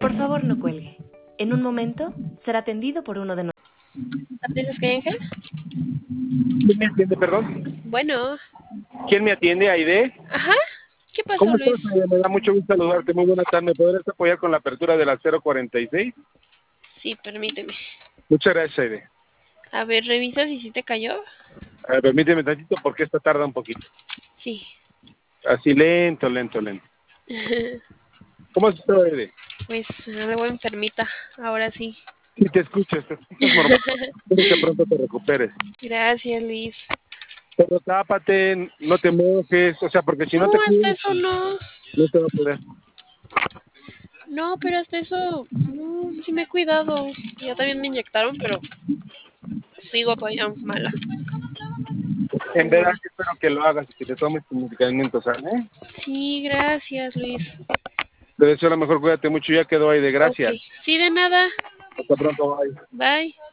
Por favor, no cuelgue. En un momento será atendido por uno de nosotros. ¿Atiendes qué, Ángel? ¿Quién me atiende, perdón? Bueno. ¿Quién me atiende, Aide? Ajá. ¿Qué pasó, ¿Cómo Luis? estás, Aide? Me da mucho gusto saludarte. Muy buenas tardes. ¿Me podrías apoyar con la apertura de la 046? Sí, permíteme. Muchas gracias, Aide. A ver, revisa si sí te cayó. Permíteme tantito porque esta tarda un poquito. Sí. Así lento. ¿Cómo has estado, Aide? Pues algo enfermita, ahora sí. Sí, te escuchas normal. Espero que pronto te recuperes. Gracias, Luis. Pero tápate, no te mojes, o sea, porque si no No, te hasta cuidas, eso no. no te va a poder. No, pero hasta eso, no, sí me he cuidado. Ya también me inyectaron, pero sigo todavía mala. En verdad, que espero que lo hagas y que te tomes tus medicamentos, ¿eh? Sí, gracias, Luis. Te deseo lo mejor, cuídate mucho, ya quedó ahí de Ok. gracias. Sí, de nada. Hasta pronto, bye. Bye.